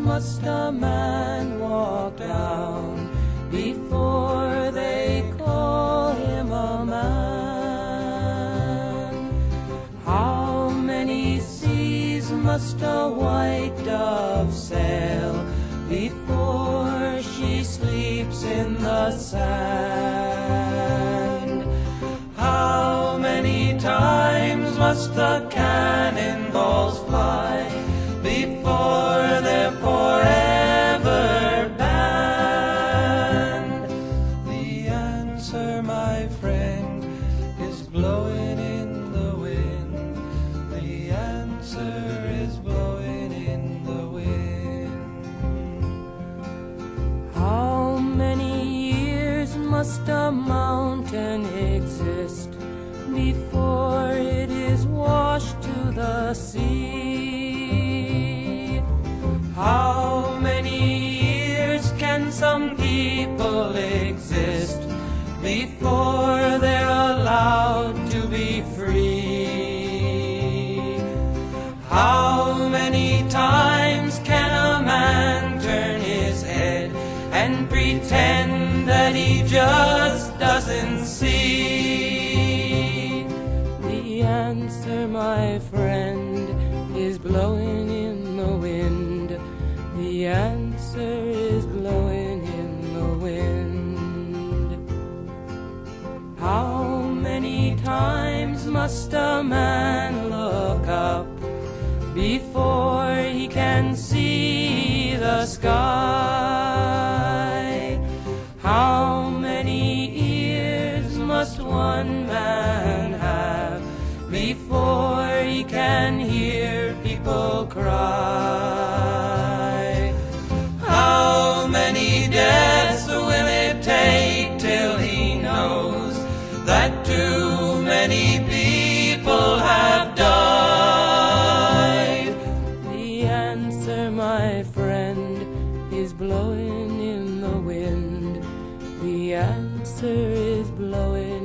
must a man walk down before they call him a man? How many seas must a white dove sail before she sleeps in the sand? How many times must the cannonballs fly before they're forever banned? The answer, my friend, is blowing in the wind. The answer is blowing in the wind. How many years must a mountain exist before it is washed to the sea? How many years can some people exist before they're allowed to be free? How many times can a man turn his head and pretend that he just doesn't see? The answer, my friend, is blowing in the wind. The answer is blowing in the wind. How many times must a man look up before he can see the sky? How many ears must one man have before he can hear people cry? How many deaths will it take till he knows that too many people have died? The answer, my friend, is blowing in the wind. The answer is blowing